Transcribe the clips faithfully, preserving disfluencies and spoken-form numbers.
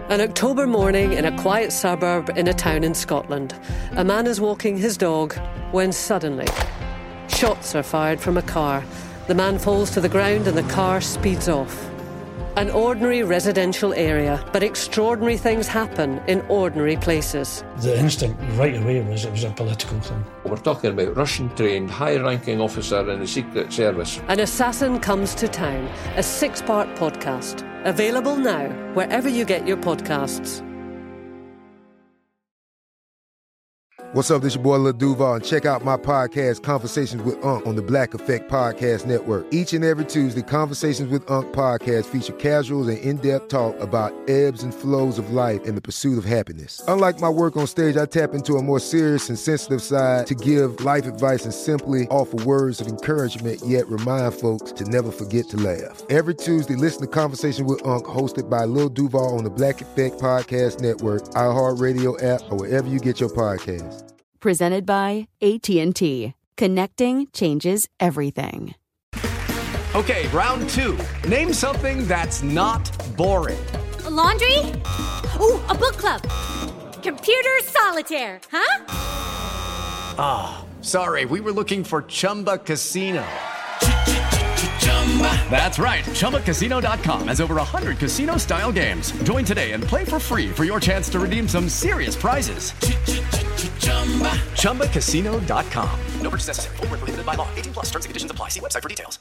An October morning in a quiet suburb in a town in Scotland. A man is walking his dog when suddenly shots are fired from a car. The man falls to the ground and the car speeds off. An ordinary residential area, but extraordinary things happen in ordinary places. The instinct right away was it was a political thing. We're talking about Russian-trained, high-ranking officer in the Secret Service. An Assassin Comes to Town, a six-part podcast. Available now, wherever you get your podcasts. What's up, this your boy Lil Duval, and check out my podcast, Conversations with Unc, on the Black Effect Podcast Network. Each and every Tuesday, Conversations with Unc podcast feature casuals and in-depth talk about ebbs and flows of life and the pursuit of happiness. Unlike my work on stage, I tap into a more serious and sensitive side to give life advice and simply offer words of encouragement, yet remind folks to never forget to laugh. Every Tuesday, listen to Conversation with Unc, hosted by Lil Duval on the Black Effect Podcast Network, iHeartRadio app, or wherever you get your podcasts. Presented by A T and T. Connecting changes everything. Okay, round two. Name something that's not boring. A laundry? Ooh, a book club. Computer solitaire, huh? Ah, oh, sorry, we were looking for Chumba Casino. That's right, Chumba Casino dot com has over one hundred casino-style games. Join today and play for free for your chance to redeem some serious prizes. Chumba Casino dot com. No purchase necessary. Void where prohibited by law. eighteen plus. Terms and conditions apply. See website for details.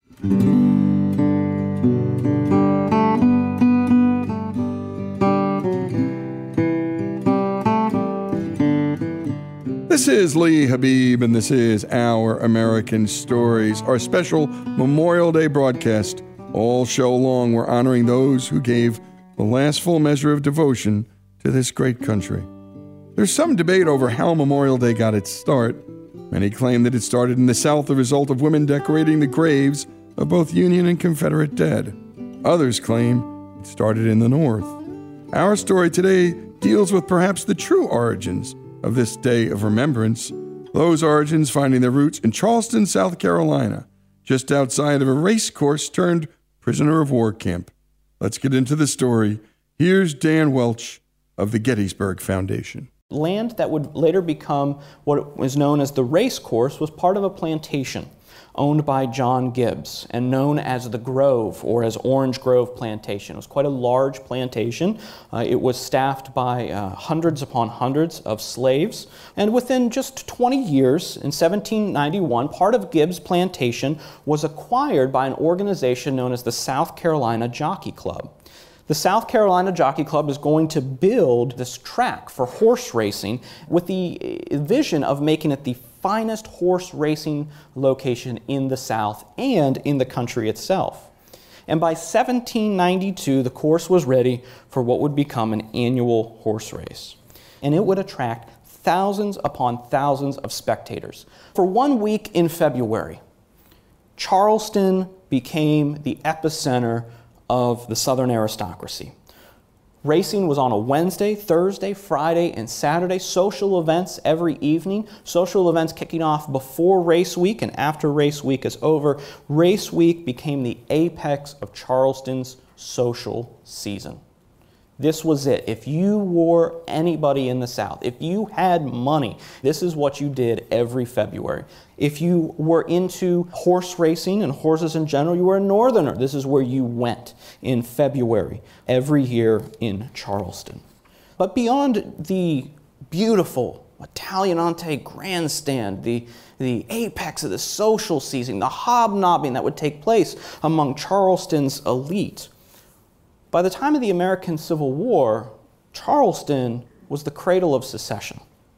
This is Lee Habib, and this is Our American Stories, our special Memorial Day broadcast. All show long, we're honoring those who gave the last full measure of devotion to this great country. There's some debate over how Memorial Day got its start. Many claim that it started in the South, the result of women decorating the graves of both Union and Confederate dead. Others claim it started in the North. Our story today deals with perhaps the true origins of this day of remembrance, those origins finding their roots in Charleston, South Carolina, just outside of a race course turned prisoner of war camp. Let's get into the story. Here's Dan Welch of the Gettysburg Foundation. Land that would later become what was known as the race course was part of a plantation owned by John Gibbs and known as the Grove, or as Orange Grove Plantation. It was quite a large plantation. Uh, it was staffed by uh, hundreds upon hundreds of slaves. And within just twenty years, in seventeen ninety-one, part of Gibbs' plantation was acquired by an organization known as the South Carolina Jockey Club. The South Carolina Jockey Club is going to build this track for horse racing with the vision of making it the finest horse racing location in the South and in the country itself. And by seventeen ninety-two, the course was ready for what would become an annual horse race. And it would attract thousands upon thousands of spectators. For one week in February, Charleston became the epicenter of the Southern aristocracy. Racing was on a Wednesday, Thursday, Friday, and Saturday. Social events every evening. Social events kicking off before race week and after race week is over. Race week became the apex of Charleston's social season. This was it. If you were anybody in the South, if you had money, this is what you did every February. If you were into horse racing and horses in general, you were a Northerner. This is where you went in February every year in Charleston. But beyond the beautiful Italianate grandstand, the, the apex of the social season, the hobnobbing that would take place among Charleston's elite, by the time of the American Civil War, Charleston was the cradle of secession.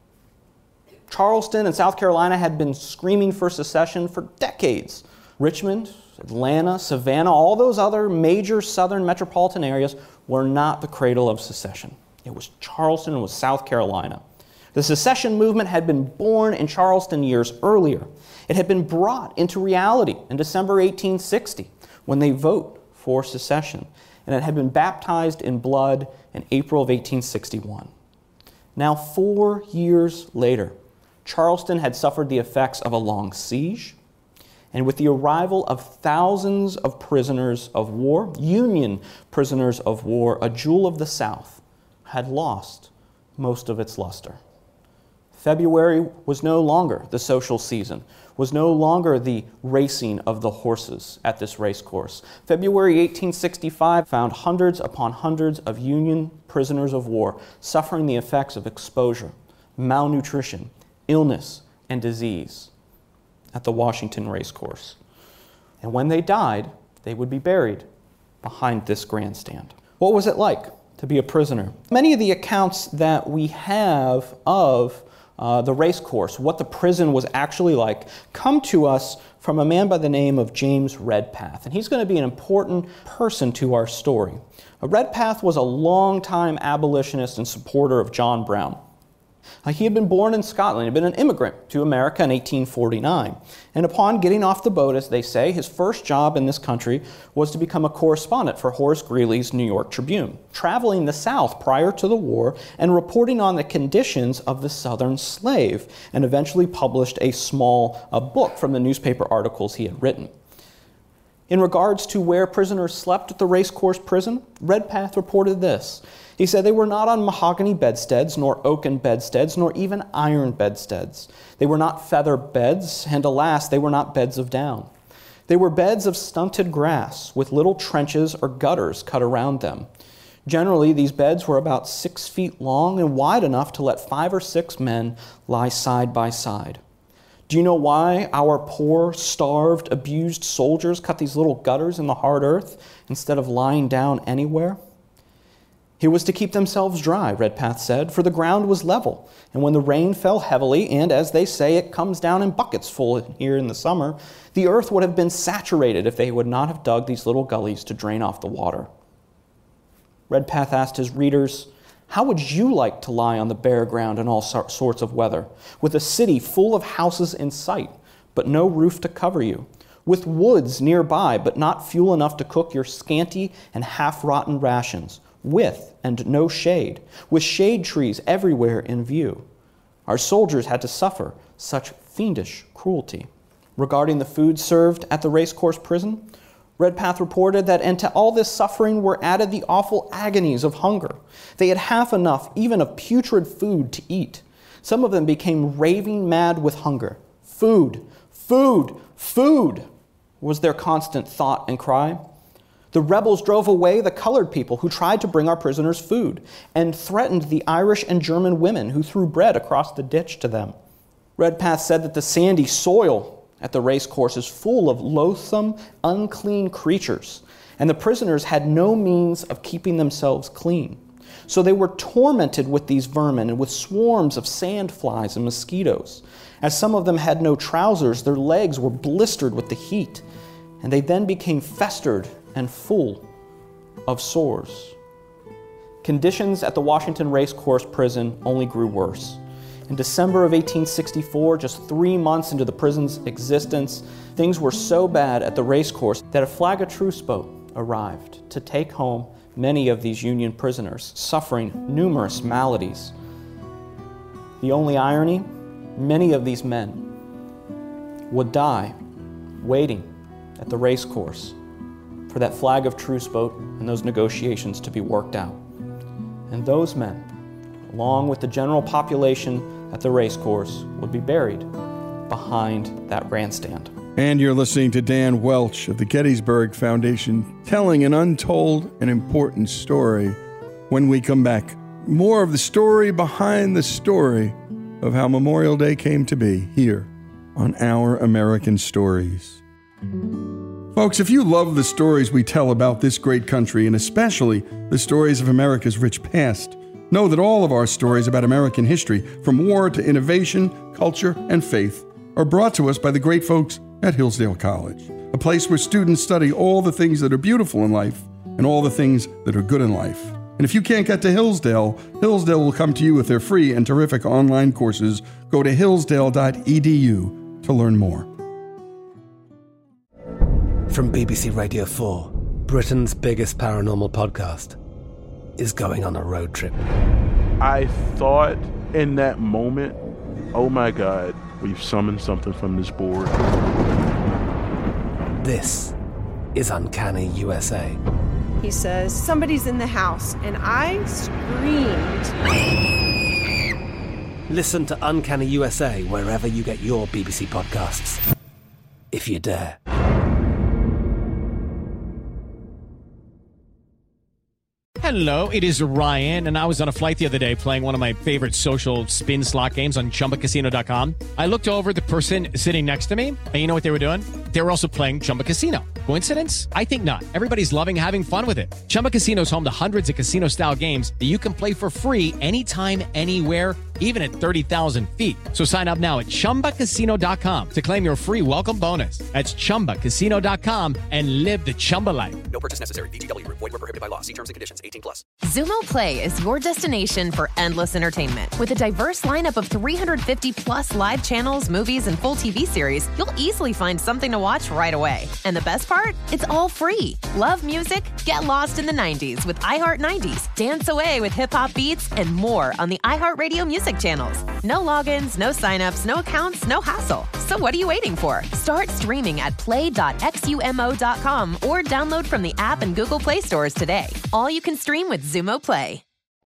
Charleston and South Carolina had been screaming for secession for decades. Richmond, Atlanta, Savannah, all those other major southern metropolitan areas were not the cradle of secession. It was Charleston, it was South Carolina. The secession movement had been born in Charleston years earlier. It had been brought into reality in December eighteen sixty when they vote for secession, and it had been baptized in blood in April of eighteen sixty-one. Now, four years later, Charleston had suffered the effects of a long siege. And with the arrival of thousands of prisoners of war, Union prisoners of war, a jewel of the South had lost most of its luster. February was no longer the social season, was no longer the racing of the horses at this race course. February eighteen sixty-five found hundreds upon hundreds of Union prisoners of war suffering the effects of exposure, malnutrition, illness, and disease at the Washington race course. And when they died, they would be buried behind this grandstand. What was it like to be a prisoner? Many of the accounts that we have of uh, the race course, what the prison was actually like, come to us from a man by the name of James Redpath. And he's going to be an important person to our story. Redpath was a longtime abolitionist and supporter of John Brown. Uh, he had been born in Scotland. He had been an immigrant to America in eighteen forty-nine. And upon getting off the boat, as they say, his first job in this country was to become a correspondent for Horace Greeley's New York Tribune, traveling the South prior to the war and reporting on the conditions of the Southern slave, and eventually published a small a book from the newspaper articles he had written. In regards to where prisoners slept at the racecourse prison, Redpath reported this. He said they were not on mahogany bedsteads, nor oaken bedsteads, nor even iron bedsteads. They were not feather beds, and alas, they were not beds of down. They were beds of stunted grass, with little trenches or gutters cut around them. Generally, these beds were about six feet long and wide enough to let five or six men lie side by side. Do you know why our poor, starved, abused soldiers cut these little gutters in the hard earth instead of lying down anywhere? It was to keep themselves dry, Redpath said, for the ground was level, and when the rain fell heavily, and as they say, it comes down in buckets full here in the summer, the earth would have been saturated if they would not have dug these little gullies to drain off the water. Redpath asked his readers, how would you like to lie on the bare ground in all sorts of weather, with a city full of houses in sight, but no roof to cover you, with woods nearby, but not fuel enough to cook your scanty and half-rotten rations, with and no shade, with shade trees everywhere in view? Our soldiers had to suffer such fiendish cruelty. Regarding the food served at the racecourse prison, Redpath reported that into all this suffering were added the awful agonies of hunger. They had half enough even of putrid food to eat. Some of them became raving mad with hunger. Food, food, food was their constant thought and cry. The rebels drove away the colored people who tried to bring our prisoners food and threatened the Irish and German women who threw bread across the ditch to them. Redpath said that the sandy soil at the race course is full of loathsome, unclean creatures, and the prisoners had no means of keeping themselves clean. So they were tormented with these vermin and with swarms of sand flies and mosquitoes. As some of them had no trousers, their legs were blistered with the heat, and they then became festered and full of sores. Conditions at the Washington Racecourse prison only grew worse. In December of eighteen sixty-four, just three months into the prison's existence, things were so bad at the racecourse that a flag of truce boat arrived to take home many of these Union prisoners, suffering numerous maladies. The only irony, many of these men would die waiting at the racecourse for that flag of truce boat and those negotiations to be worked out. And those men, along with the general population at the racecourse, would be buried behind that grandstand. And you're listening to Dan Welch of the Gettysburg Foundation telling an untold and important story. When we come back, more of the story behind the story of how Memorial Day came to be here on Our American Stories. Folks, if you love the stories we tell about this great country, and especially the stories of America's rich past, know that all of our stories about American history, from war to innovation, culture, and faith, are brought to us by the great folks at Hillsdale College, a place where students study all the things that are beautiful in life and all the things that are good in life. And if you can't get to Hillsdale, Hillsdale will come to you with their free and terrific online courses. Go to hillsdale dot e d u to learn more. From B B C Radio four, Britain's biggest paranormal podcast is going on a road trip. I thought in that moment, oh my God, we've summoned something from this board. This is Uncanny U S A. He says, somebody's in the house, and I screamed. Listen to Uncanny U S A wherever you get your B B C podcasts, if you dare. Hello, it is Ryan, and I was on a flight the other day playing one of my favorite social spin slot games on Chumba Casino dot com. I looked over at the person sitting next to me, and you know what they were doing? They were also playing Chumba Casino. Coincidence? I think not. Everybody's loving having fun with it. Chumba Casino is home to hundreds of casino-style games that you can play for free anytime, anywhere, even at thirty thousand feet. So sign up now at Chumba Casino dot com to claim your free welcome bonus. That's Chumba Casino dot com and live the Chumba life. No purchase necessary. V G W. Void where prohibited by law. See terms and conditions. eighteen plus. Xumo Play is your destination for endless entertainment. With a diverse lineup of three hundred fifty plus live channels, movies, and full T V series, you'll easily find something to watch right away. And the best part? It's all free. Love music? Get lost in the nineties with iHeart nineties. Dance away with hip-hop beats and more on the iHeartRadio music channels. No logins, no signups, no accounts, no hassle. So what are you waiting for? Start streaming at play dot xumo dot com or download from the app and Google Play stores today. All you can stream with Xumo Play.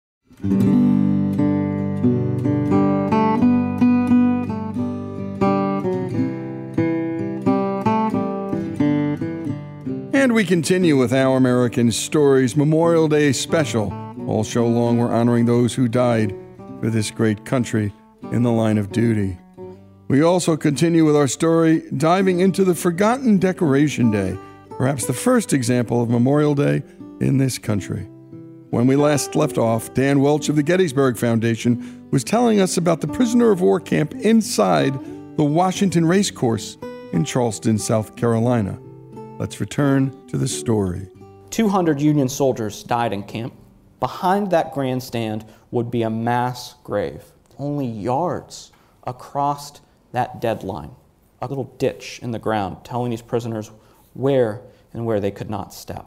And we continue with Our American Stories Memorial Day special. All show long, we're honoring those who died for this great country in the line of duty. We also continue with our story, diving into the forgotten Decoration Day, perhaps the first example of Memorial Day in this country. When we last left off, Dan Welch of the Gettysburg Foundation was telling us about the prisoner of war camp inside the Washington Race Course in Charleston, South Carolina. Let's return to the story. two hundred Union soldiers died in camp. Behind that grandstand would be a mass grave, only yards across that dead line. A little ditch in the ground telling these prisoners where and where they could not step.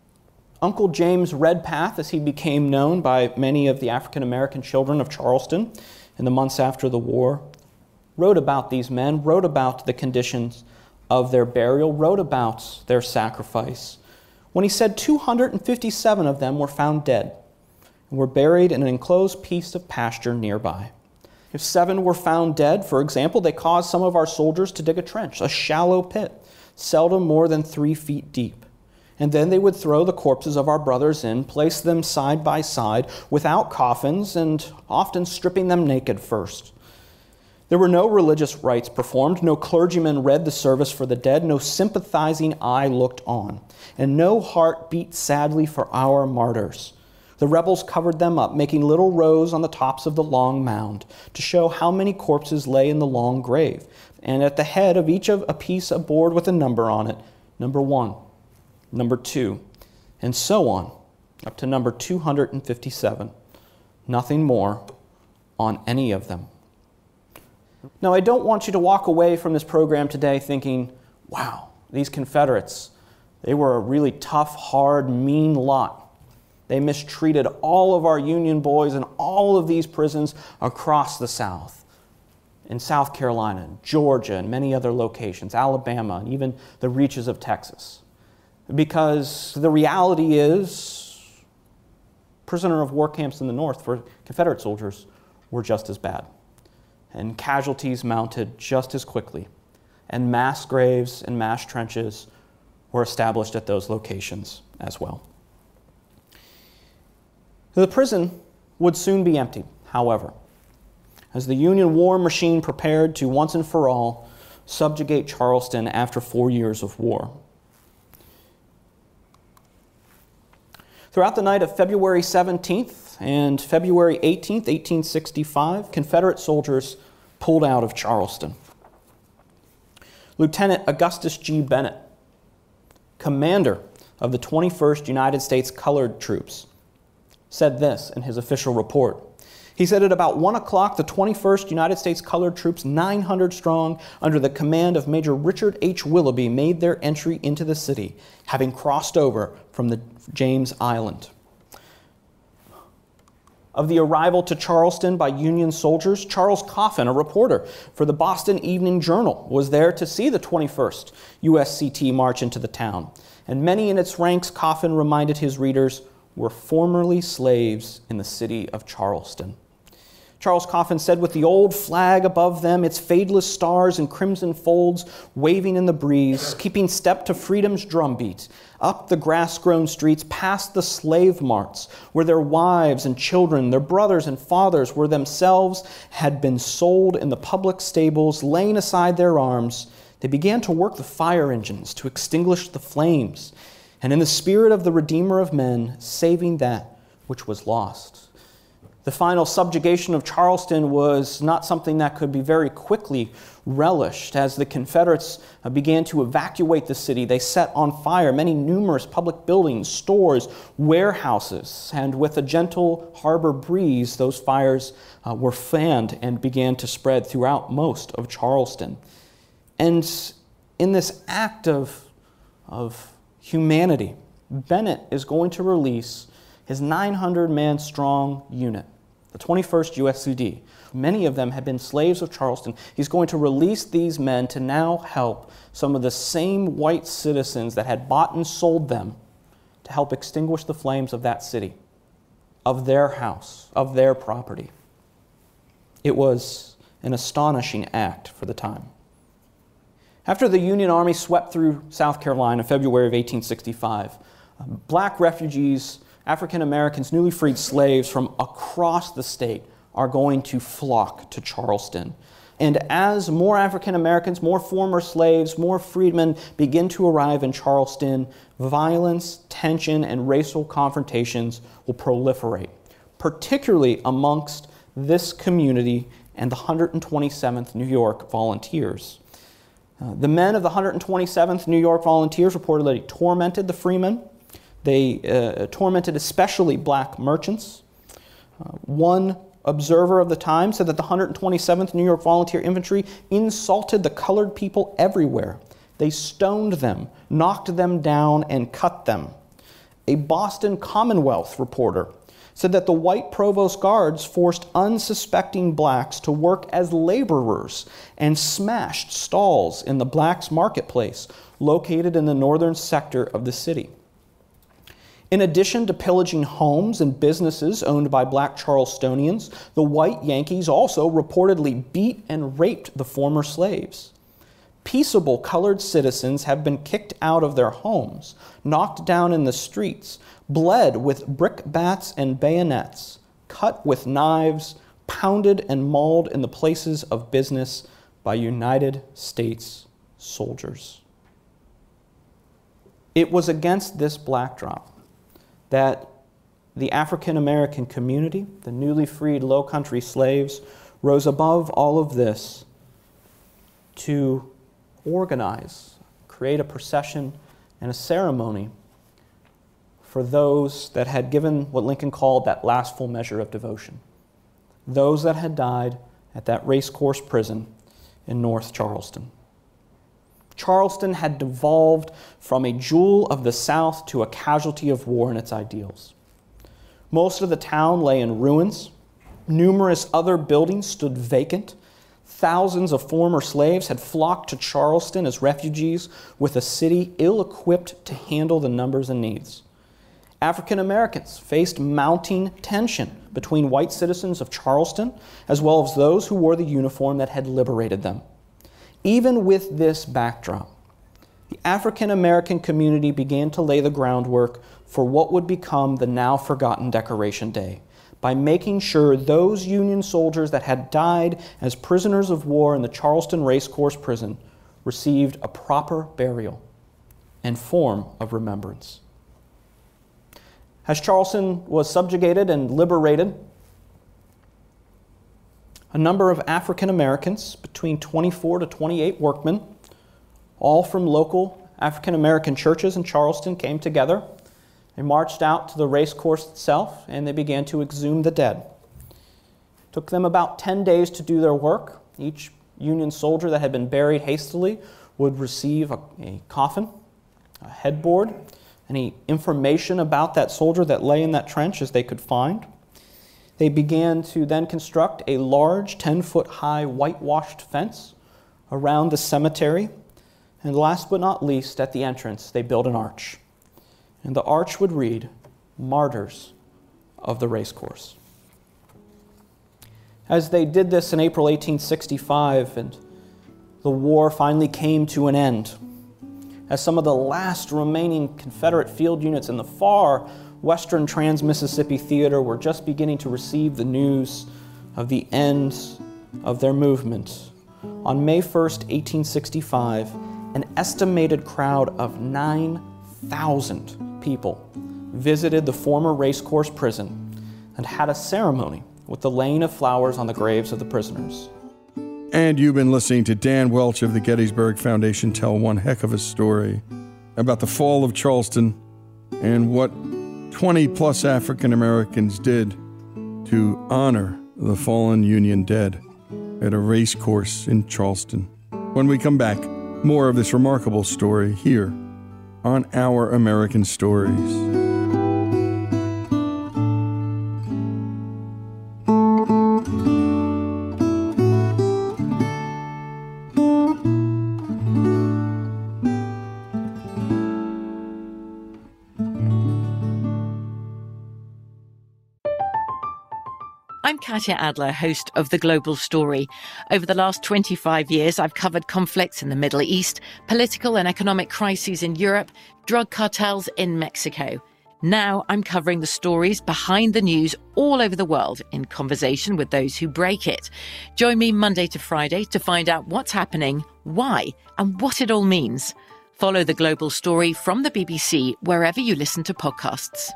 Uncle James Redpath, as he became known by many of the African-American children of Charleston in the months after the war, wrote about these men, wrote about the conditions of their burial, wrote about their sacrifice, when he said two hundred fifty-seven of them were found dead and were buried in an enclosed piece of pasture nearby. If seven were found dead, for example, they caused some of our soldiers to dig a trench, a shallow pit, seldom more than three feet deep. And then they would throw the corpses of our brothers in, place them side by side without coffins, and often stripping them naked first. There were no religious rites performed, no clergyman read the service for the dead, no sympathizing eye looked on, and no heart beat sadly for our martyrs. The rebels covered them up, making little rows on the tops of the long mound to show how many corpses lay in the long grave, and at the head of each of a piece a board with a number on it, number one, number two, and so on, up to number two hundred fifty-seven. Nothing more on any of them. Now, I don't want you to walk away from this program today thinking, wow, these Confederates, they were a really tough, hard, mean lot. They mistreated all of our Union boys in all of these prisons across the South. In South Carolina, Georgia, and many other locations, Alabama, and even the reaches of Texas. Because the reality is, prisoner of war camps in the North for Confederate soldiers were just as bad. And casualties mounted just as quickly. And mass graves and mass trenches were established at those locations as well. The prison would soon be empty, however, as the Union war machine prepared to once and for all subjugate Charleston after four years of war. Throughout the night of February seventeenth and February eighteenth, eighteen sixty-five, Confederate soldiers pulled out of Charleston. Lieutenant Augustus G. Bennett, commander of the twenty-first United States Colored Troops, said this in his official report. He said at about one o'clock, the twenty-first United States Colored Troops, nine hundred strong, under the command of Major Richard H. Willoughby, made their entry into the city, having crossed over from the James Island. of the arrival to Charleston by Union soldiers, Charles Coffin, a reporter for the Boston Evening Journal, was there to see the twenty-first U S C T march into the town. And many in its ranks, Coffin reminded his readers, were formerly slaves in the city of Charleston. Charles Coffin said, with the old flag above them, its fadeless stars and crimson folds waving in the breeze, keeping step to freedom's drumbeat, up the grass-grown streets, past the slave marts, where their wives and children, their brothers and fathers were themselves, had been sold in the public stables, laying aside their arms, they began to work the fire engines to extinguish the flames, and in the spirit of the Redeemer of men, saving that which was lost. The final subjugation of Charleston was not something that could be very quickly relished. As the Confederates began to evacuate the city, they set on fire many numerous public buildings, stores, warehouses, and with a gentle harbor breeze, those fires uh, were fanned and began to spread throughout most of Charleston. And in this act of, of humanity, Bennett is going to release his nine hundred man strong unit, the twenty-first U S C D. Many of them had been slaves of Charleston. He's going to release these men to now help some of the same white citizens that had bought and sold them to help extinguish the flames of that city, of their house, of their property. It was an astonishing act for the time. After the Union Army swept through South Carolina in February of eighteen sixty-five, black refugees, African Americans, newly freed slaves from across the state are going to flock to Charleston. And as more African Americans, more former slaves, more freedmen begin to arrive in Charleston, violence, tension, and racial confrontations will proliferate, particularly amongst this community and the one hundred twenty-seventh New York Volunteers. Uh, the men of the one hundred twenty-seventh New York Volunteers reportedly tormented the freemen. They uh, tormented especially black merchants. Uh, one observer of the time said that the one hundred twenty-seventh New York Volunteer Infantry insulted the colored people everywhere. They stoned them, knocked them down, and cut them. A Boston Commonwealth reporter said that the white provost guards forced unsuspecting blacks to work as laborers and smashed stalls in the blacks' marketplace located in the northern sector of the city. In addition to pillaging homes and businesses owned by black Charlestonians, the white Yankees also reportedly beat and raped the former slaves. Peaceable colored citizens have been kicked out of their homes, knocked down in the streets, bled with brickbats and bayonets, cut with knives, pounded and mauled in the places of business by United States soldiers. It was against this backdrop that the African American community, the newly freed Low Country slaves, rose above all of this to organize, create a procession and a ceremony for those that had given what Lincoln called that last full measure of devotion, those that had died at that racecourse prison in North Charleston. Charleston had devolved from a jewel of the South to a casualty of war and its ideals. Most of the town lay in ruins. Numerous other buildings stood vacant. Thousands of former slaves had flocked to Charleston as refugees, with a city ill-equipped to handle the numbers and needs. African Americans faced mounting tension between white citizens of Charleston as well as those who wore the uniform that had liberated them. Even with this backdrop, the African American community began to lay the groundwork for what would become the now forgotten Decoration Day by making sure those Union soldiers that had died as prisoners of war in the Charleston Racecourse Prison received a proper burial and form of remembrance. As Charleston was subjugated and liberated, a number of African Americans, between twenty-four to twenty-eight workmen, all from local African American churches in Charleston, came together. They marched out to the racecourse itself and they began to exhume the dead. It took them about ten days to do their work. Each Union soldier that had been buried hastily would receive a, a coffin, a headboard, any information about that soldier that lay in that trench as they could find. They began to then construct a large ten-foot high whitewashed fence around the cemetery. And last but not least, at the entrance, they built an arch. And the arch would read, Martyrs of the Racecourse. As they did this in April eighteen sixty-five, and the war finally came to an end, as some of the last remaining Confederate field units in the far western Trans-Mississippi Theater were just beginning to receive the news of the end of their movement, on May first, eighteen sixty-five, an estimated crowd of nine thousand people visited the former racecourse prison and had a ceremony with the laying of flowers on the graves of the prisoners. And you've been listening to Dan Welch of the Gettysburg Foundation tell one heck of a story about the fall of Charleston and what twenty-plus African Americans did to honor the fallen Union dead at a race course in Charleston. When we come back, more of this remarkable story here on Our American Stories. I'm Katya Adler, host of The Global Story. Over the last twenty-five years, I've covered conflicts in the Middle East, political and economic crises in Europe, drug cartels in Mexico. Now I'm covering the stories behind the news all over the world in conversation with those who break it. Join me Monday to Friday to find out what's happening, why, and what it all means. Follow The Global Story from the B B C wherever you listen to podcasts.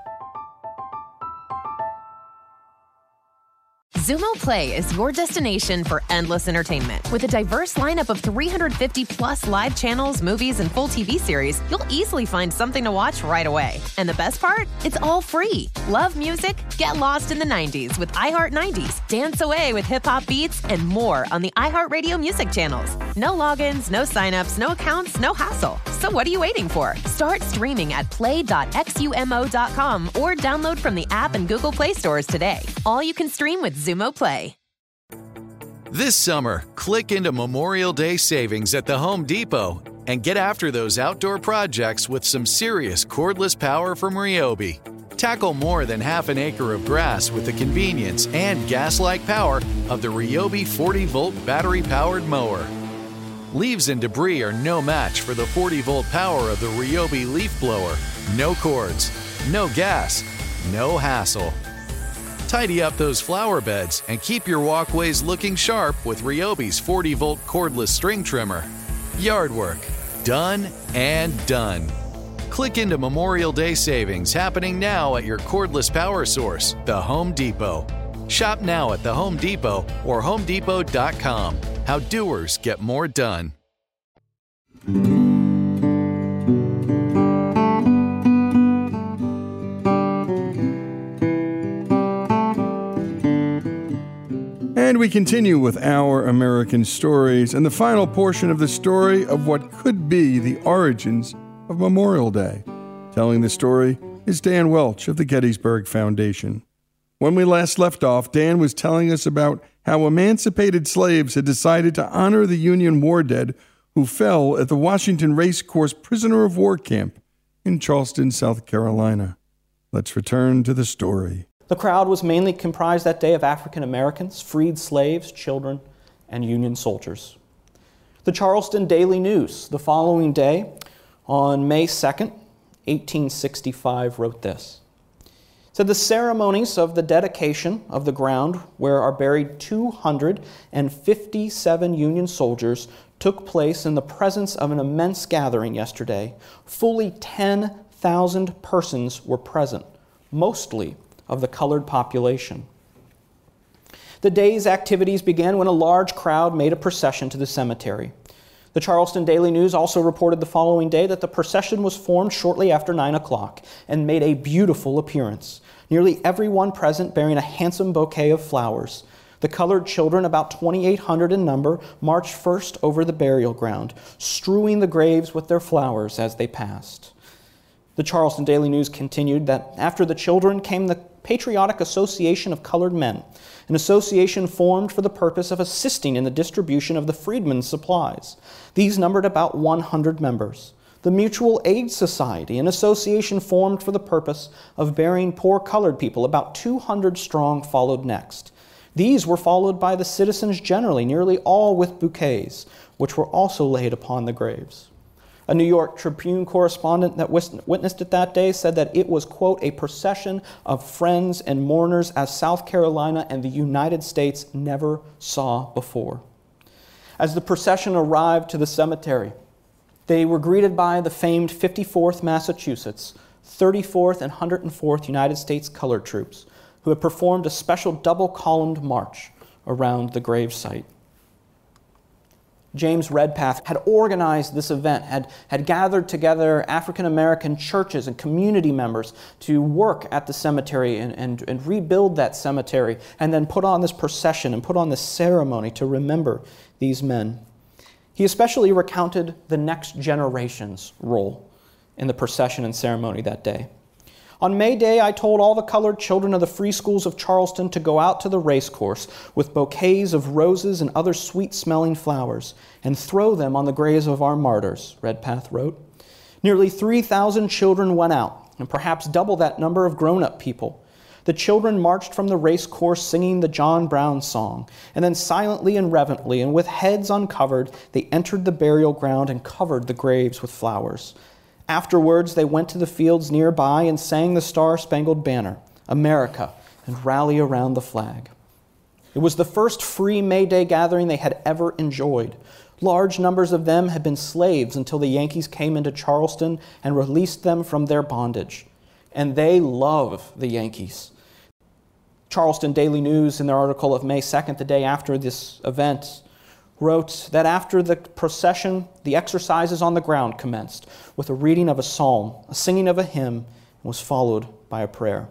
Zumo Play is your destination for endless entertainment. With a diverse lineup of three hundred fifty plus live channels, movies, and full T V series, you'll easily find something to watch right away. And the best part? It's all free. Love music? Get lost in the nineties with iHeart nineties. Dance away with hip-hop beats and more on the iHeartRadio music channels. No logins, no signups, no accounts, no hassle. So what are you waiting for? Start streaming at play dot xumo dot com or download from the app and Google Play stores today. All you can stream with Zumo Play. This summer, click into Memorial Day savings at the Home Depot and get after those outdoor projects with some serious cordless power from Ryobi. Tackle more than half an acre of grass with the convenience and gas-like power of the Ryobi forty volt battery-powered mower. Leaves and debris are no match for the forty volt power of the Ryobi leaf blower. No cords, no gas, no hassle. Tidy up those flower beds and keep your walkways looking sharp with Ryobi's forty volt cordless string trimmer. Yard work, done and done. Click into Memorial Day savings happening now at your cordless power source, the Home Depot. Shop now at the Home Depot or home depot dot com. How doers get more done. And we continue with Our American Stories and the final portion of the story of what could be the origins of Memorial Day. Telling the story is Dan Welch of the Gettysburg Foundation. When we last left off, Dan was telling us about how emancipated slaves had decided to honor the Union war dead who fell at the Washington Race Course Prisoner of War Camp in Charleston, South Carolina. Let's return to the story. The crowd was mainly comprised that day of African Americans, freed slaves, children, and Union soldiers. The Charleston Daily News, the following day, on May second, eighteen sixty-five, wrote this. It said, the ceremonies of the dedication of the ground where are buried two hundred fifty-seven Union soldiers took place in the presence of an immense gathering yesterday. Fully ten thousand persons were present, mostly of the colored population. The day's activities began when a large crowd made a procession to the cemetery. The Charleston Daily News also reported the following day that the procession was formed shortly after nine o'clock and made a beautiful appearance. Nearly everyone present bearing a handsome bouquet of flowers. The colored children, about twenty-eight hundred in number, marched first over the burial ground, strewing the graves with their flowers as they passed. The Charleston Daily News continued that after the children came the Patriotic Association of Colored Men, an association formed for the purpose of assisting in the distribution of the freedmen's supplies. These numbered about one hundred members. The Mutual Aid Society, an association formed for the purpose of burying poor colored people, about two hundred strong, followed next. These were followed by the citizens generally, nearly all with bouquets, which were also laid upon the graves. A New York Tribune correspondent that witnessed it that day said that it was, quote, a procession of friends and mourners as South Carolina and the United States never saw before. As the procession arrived to the cemetery, they were greeted by the famed fifty-fourth Massachusetts, thirty-fourth and one hundred fourth United States Colored Troops, who had performed a special double-columned march around the gravesite. James Redpath had organized this event, had, had gathered together African-American churches and community members to work at the cemetery and, and, and rebuild that cemetery, and then put on this procession and put on this ceremony to remember these men. He especially recounted the next generation's role in the procession and ceremony that day. On May Day, I told all the colored children of the free schools of Charleston to go out to the race course with bouquets of roses and other sweet-smelling flowers and throw them on the graves of our martyrs, Redpath wrote. Nearly three thousand children went out, and perhaps double that number of grown-up people. The children marched from the race course singing the John Brown song, and then silently and reverently and with heads uncovered, they entered the burial ground and covered the graves with flowers. Afterwards, they went to the fields nearby and sang the Star-Spangled Banner, America, and rally around the flag. It was the first free May Day gathering they had ever enjoyed. Large numbers of them had been slaves until the Yankees came into Charleston and released them from their bondage. And they love the Yankees. Charleston Daily News, in their article of May second, the day after this event, wrote that after the procession, the exercises on the ground commenced with a reading of a psalm, a singing of a hymn, and was followed by a prayer.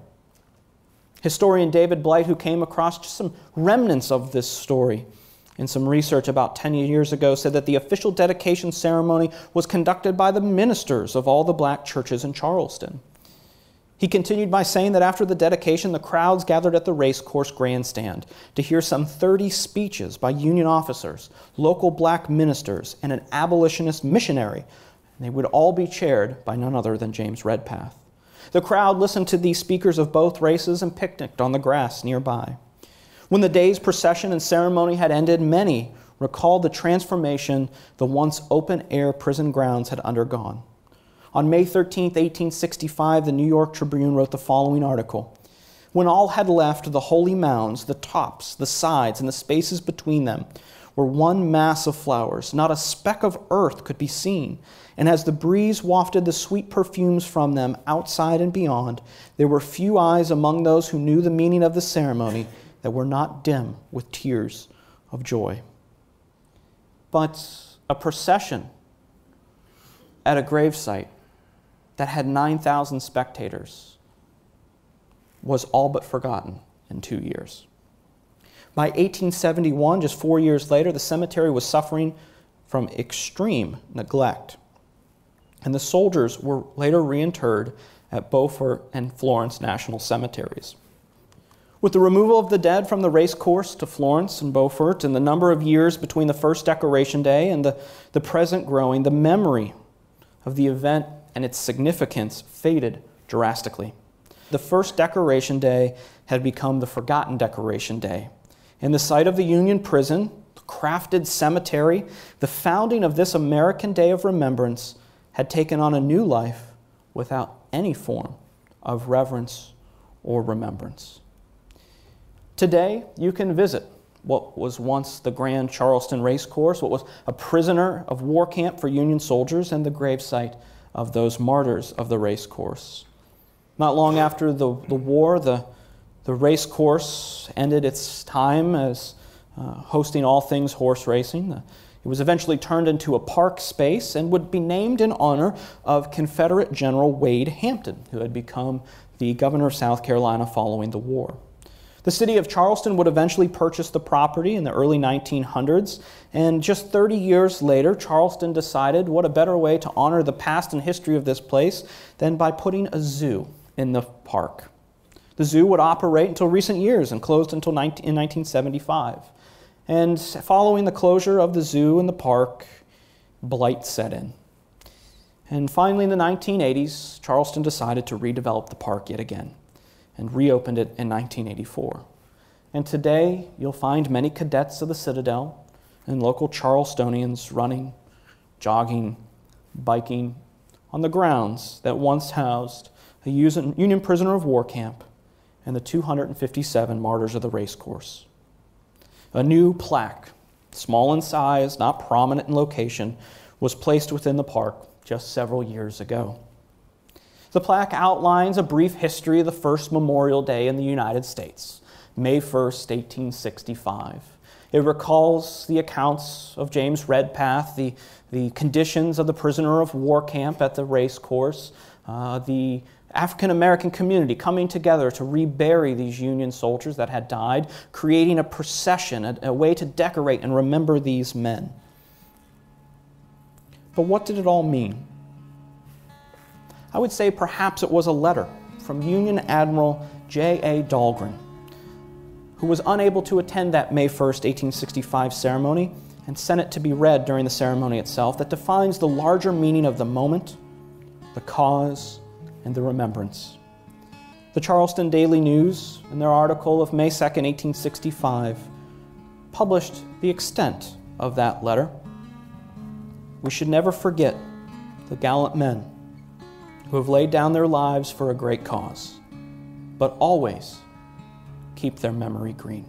Historian David Blight, who came across just some remnants of this story in some research about ten years ago, said that the official dedication ceremony was conducted by the ministers of all the black churches in Charleston. He continued by saying that after the dedication, the crowds gathered at the racecourse grandstand to hear some thirty speeches by Union officers, local black ministers, and an abolitionist missionary. And they would all be chaired by none other than James Redpath. The crowd listened to these speakers of both races and picnicked on the grass nearby. When the day's procession and ceremony had ended, many recalled the transformation the once open-air prison grounds had undergone. On May thirteenth, eighteen sixty-five, the New York Tribune wrote the following article. When all had left, the holy mounds, the tops, the sides, and the spaces between them were one mass of flowers. Not a speck of earth could be seen. And as the breeze wafted the sweet perfumes from them outside and beyond, there were few eyes among those who knew the meaning of the ceremony that were not dim with tears of joy. But a procession at a gravesite that had nine thousand spectators was all but forgotten in two years. By eighteen seventy-one, just four years later, the cemetery was suffering from extreme neglect. And the soldiers were later reinterred at Beaufort and Florence National Cemeteries. With the removal of the dead from the race course to Florence and Beaufort and the number of years between the first Decoration Day and the, the present growing, the memory of the event and its significance faded drastically. The first Decoration Day had become the forgotten Decoration Day. In the site of the Union Prison, the crafted cemetery, the founding of this American Day of Remembrance had taken on a new life without any form of reverence or remembrance. Today, you can visit what was once the Grand Charleston Racecourse, what was a prisoner of war camp for Union soldiers, and the gravesite of those martyrs of the racecourse. Not long after the, the war, the, the racecourse ended its time as uh, hosting all things horse racing. It was eventually turned into a park space and would be named in honor of Confederate General Wade Hampton, who had become the governor of South Carolina following the war. The city of Charleston would eventually purchase the property in the early nineteen hundreds, and just thirty years later, Charleston decided what a better way to honor the past and history of this place than by putting a zoo in the park. The zoo would operate until recent years and closed until nineteen seventy-five. And following the closure of the zoo and the park, blight set in. And finally, in the nineteen eighties, Charleston decided to redevelop the park yet again and reopened it in nineteen eighty-four. And today, you'll find many cadets of the Citadel and local Charlestonians running, jogging, biking on the grounds that once housed a Union prisoner of war camp and the two hundred fifty-seven Martyrs of the Racecourse. A new plaque, small in size, not prominent in location, was placed within the park just several years ago. The plaque outlines a brief history of the first Memorial Day in the United States, May first, eighteen sixty-five. It recalls the accounts of James Redpath, the, the conditions of the prisoner of war camp at the race course, uh, the African-American community coming together to rebury these Union soldiers that had died, creating a procession, a, a way to decorate and remember these men. But what did it all mean? I would say perhaps it was a letter from Union Admiral J A Dahlgren, who was unable to attend that May first, eighteen sixty-five ceremony, and sent it to be read during the ceremony itself, that defines the larger meaning of the moment, the cause, and the remembrance. The Charleston Daily News, in their article of May second, eighteen sixty-five, published the extent of that letter. We should never forget the gallant men who have laid down their lives for a great cause, but always keep their memory green.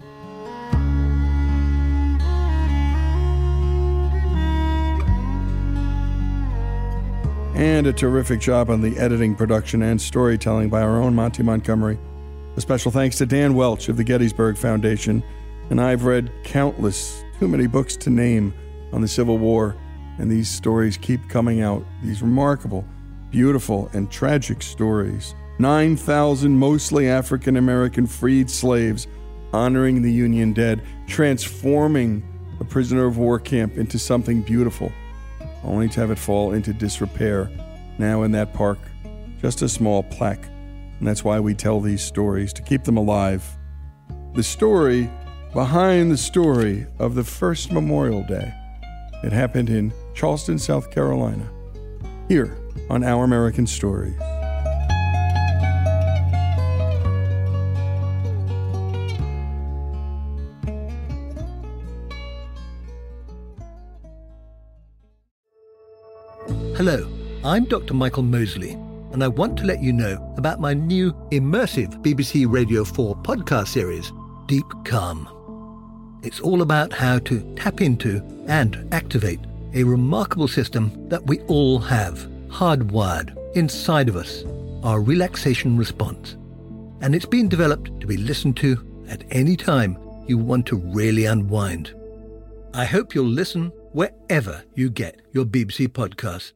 And a terrific job on the editing, production, and storytelling by our own Monty Montgomery. A special thanks to Dan Welch of the Gettysburg Foundation. And I've read countless, too many books to name, on the Civil War, and these stories keep coming out. These remarkable, beautiful, and tragic stories. nine thousand mostly African-American freed slaves honoring the Union dead, transforming a prisoner of war camp into something beautiful, only to have it fall into disrepair. Now in that park, just a small plaque. And that's why we tell these stories, to keep them alive. The story behind the story of the first Memorial Day. It happened in Charleston, South Carolina, here on Our American Stories. Hello, I'm Doctor Michael Mosley, and I want to let you know about my new immersive B B C Radio four podcast series, Deep Calm. It's all about how to tap into and activate a remarkable system that we all have, hardwired inside of us, our relaxation response. And it's been developed to be listened to at any time you want to really unwind. I hope you'll listen wherever you get your B B C podcasts.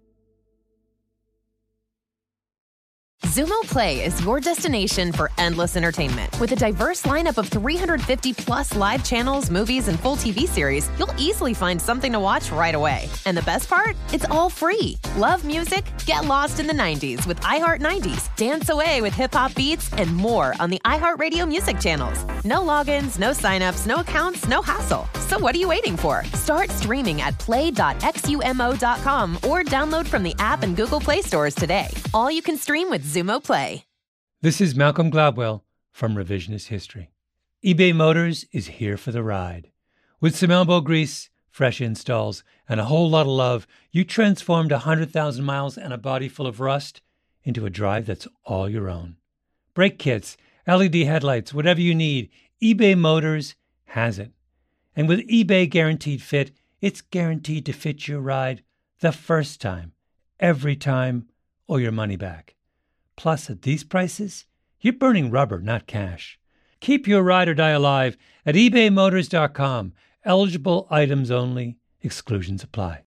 Zumo Play is your destination for endless entertainment. With a diverse lineup of three hundred fifty plus live channels, movies, and full T V series, you'll easily find something to watch right away. And the best part? It's all free. Love music? Get lost in the nineties with iHeart nineties, dance away with hip-hop beats, and more on the iHeartRadio music channels. No logins, no signups, no accounts, no hassle. So what are you waiting for? Start streaming at play dot xumo dot com or download from the app and Google Play stores today. All you can stream with Zumo Play. This is Malcolm Gladwell from Revisionist History. eBay Motors is here for the ride. With some elbow grease, fresh installs, and a whole lot of love, you transformed one hundred thousand miles and a body full of rust into a drive that's all your own. Brake kits, L E D headlights, whatever you need, eBay Motors has it. And with eBay Guaranteed Fit, it's guaranteed to fit your ride the first time, every time, or your money back. Plus, at these prices, you're burning rubber, not cash. Keep your ride or die alive at ebay motors dot com. Eligible items only. Exclusions apply.